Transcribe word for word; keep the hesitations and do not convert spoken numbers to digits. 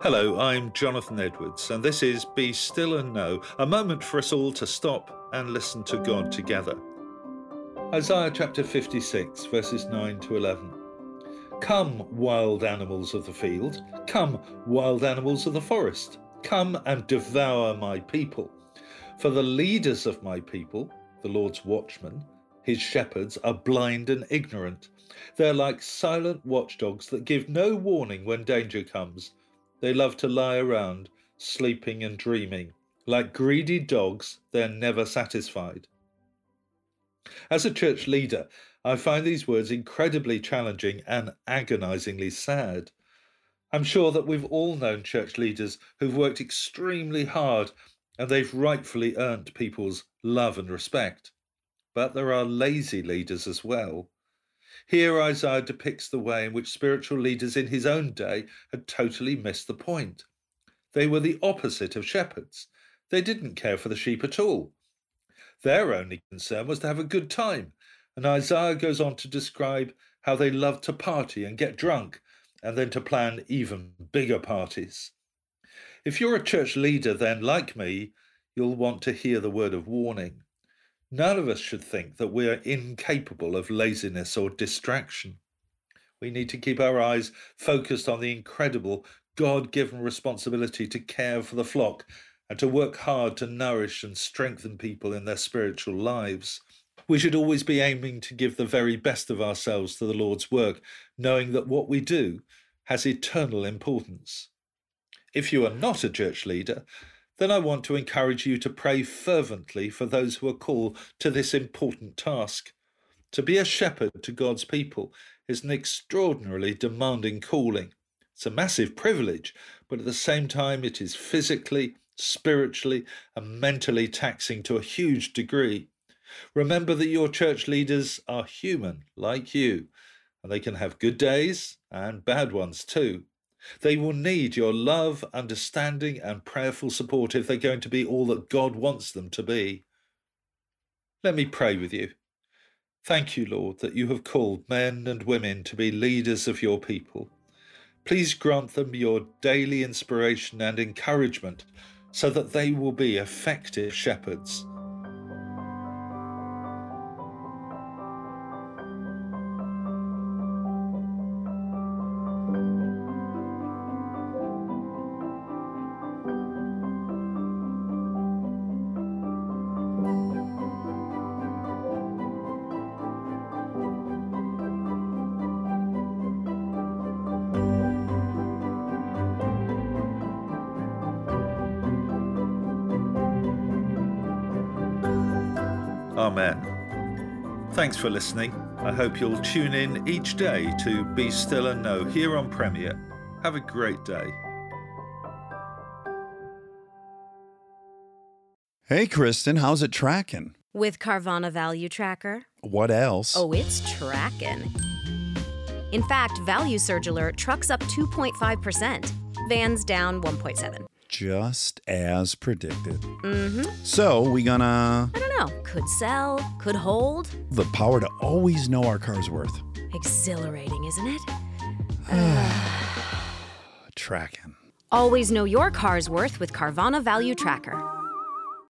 Hello, I'm Jonathan Edwards, and this is Be Still and Know, a moment for us all to stop and listen to God together. Isaiah chapter fifty-six, verses nine to eleven. Come, wild animals of the field, come, wild animals of the forest, come and devour my people. For the leaders of my people, the Lord's watchmen, his shepherds, are blind and ignorant. They're like silent watchdogs that give no warning when danger comes. They love to lie around, sleeping and dreaming. Like greedy dogs, they're never satisfied. As a church leader, I find these words incredibly challenging and agonizingly sad. I'm sure that we've all known church leaders who've worked extremely hard and they've rightfully earned people's love and respect. But there are lazy leaders as well. Here Isaiah depicts the way in which spiritual leaders in his own day had totally missed the point. They were the opposite of shepherds. They didn't care for the sheep at all. Their only concern was to have a good time, and Isaiah goes on to describe how they loved to party and get drunk, and then to plan even bigger parties. If you're a church leader, then, like me, you'll want to hear the word of warning. None of us should think that we are incapable of laziness or distraction. We need to keep our eyes focused on the incredible God-given responsibility to care for the flock and to work hard to nourish and strengthen people in their spiritual lives. We should always be aiming to give the very best of ourselves to the Lord's work, knowing that what we do has eternal importance. If you are not a church leader, then I want to encourage you to pray fervently for those who are called to this important task. To be a shepherd to God's people is an extraordinarily demanding calling. It's a massive privilege, but at the same time it is physically, spiritually, and mentally taxing to a huge degree. Remember that your church leaders are human, like you, and they can have good days and bad ones too. They will need your love, understanding, and prayerful support if they're going to be all that God wants them to be. Let me pray with you. Thank you, Lord, that you have called men and women to be leaders of your people. Please grant them your daily inspiration and encouragement so that they will be effective shepherds. Amen. Thanks for listening. I hope you'll tune in each day to Be Still and Know here on Premier. Have a great day. Hey, Kristen, how's it tracking? With Carvana Value Tracker. What else? Oh, it's tracking. In fact, Value Surge Alert trucks up two point five percent. Vans down one point seven. Just as predicted. Mm-hmm. So, we gonna... I don't know. Could sell, could hold. The power to always know our car's worth. Exhilarating, isn't it? uh... Tracking. Always know your car's worth with Carvana Value Tracker.